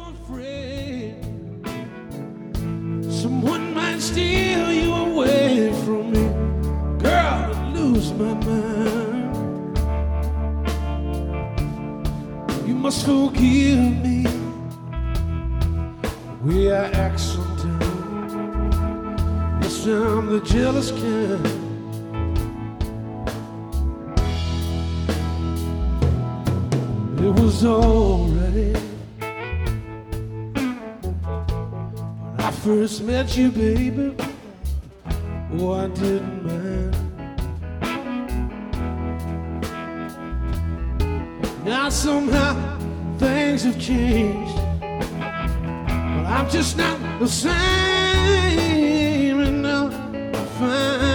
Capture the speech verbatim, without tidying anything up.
afraid someone might steal you away from me. Girl, I lose my mind. You must forgive me the way I act sometimes. Yes, I'm the jealous kind. It was already when I first met you, baby. Oh, I didn't mind. Now somehow things have changed, but I'm just not the same, and now I find